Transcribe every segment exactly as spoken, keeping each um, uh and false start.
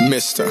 Mister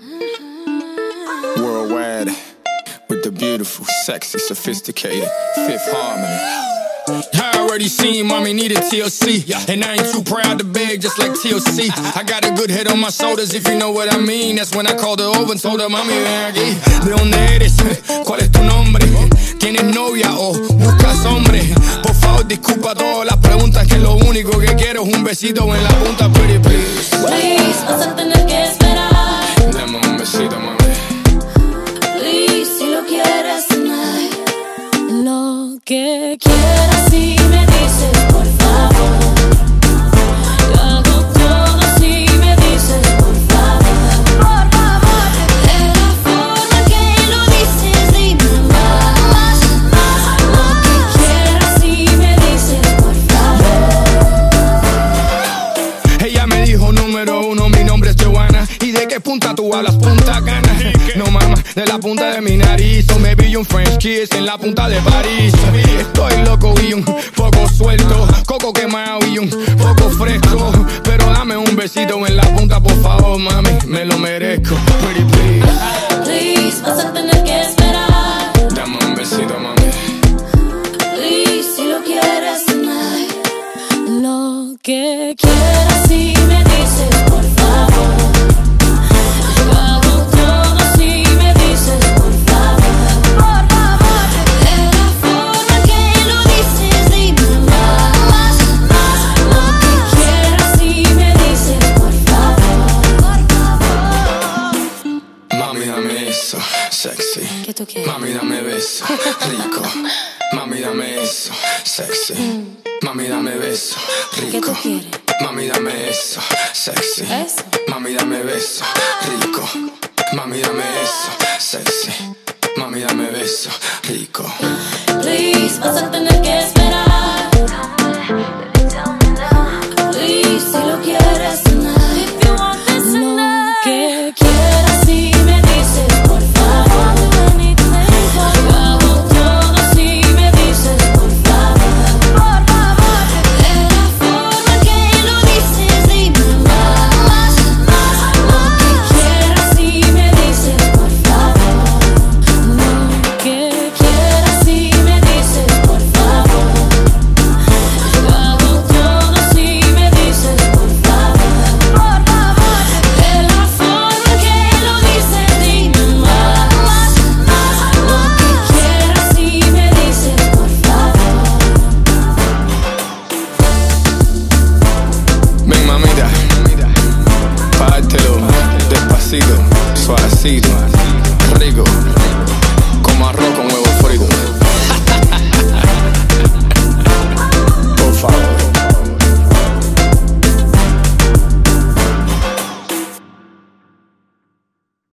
Worldwide, with the beautiful, sexy, sophisticated Fifth Harmony. I already seen mommy needed T L C, and I ain't too proud to beg, just like T L C. I got a good head on my shoulders, if you know what I mean. That's when I called her over and told her, mami, ven aquí. ¿De dónde eres? ¿Cuál es tu nombre? ¿Tienes novia o buscas hombre? Por favor, disculpa todas las preguntas, que lo único que quiero es un besito en la punta, pretty please. Please, vas a tener que esperar. Dame un besito, mami. Please, si lo quieres tonight. Lo que quieras si me dices, por favor. Yo hago todo si me dices, por favor. Por favor. De la forma que lo dices, dime más, más. Lo que quieras si me dices, por favor. Ella me dijo número uno, mi nombre es Joanna. ¿Y de qué punta tú hablas? Punta Cana. No mama, de la punta de mi nariz. O me vi un French kiss en la punta de París. Estoy loco y un poco suelto, coco quemado y un poco fresco. Pero dame un besito en la punta, por favor, mami, me lo merezco. Pretty please. Please, vas a tener que esperar. Dame un besito, mami. Please, si lo quieres tonight. Lo que quieras si me dices, por favor. Yo hago todo si me dices, por favor. Por favor. De la forma que lo dices, dime más, más. Lo que quieras si me dices, por favor. Por favor. Mami, dame eso, sexy. ¿Qué tú quieres? Mami, dame beso, rico. Mami, dame eso, sexy. Mami, dame beso, rico. ¿Qué tú quieres? Mami, dame eso, sexy. ¿Eso? Mami, dame beso, rico. Mami, dame eso, sexy. Mami, dame beso, rico. Please, vas a tener que esperar. Please, si lo quieres tonight. If you want this tonight. Lo que quieras si me dices, por favor. Yo hago todo si me dices, por favor. Por favor. De la forma que lo dices, dime más, más. Lo que quieras si me dices, por favor. Lo que quieras si me dices, por favor. Yo hago todo si me dices, por favor. Por favor. De la forma que lo dices, dime más, más. Lo que quieras si me dices, por favor. Ven, mamita, pártelo despacito, suavecito, rico, como arroz con huevo frito.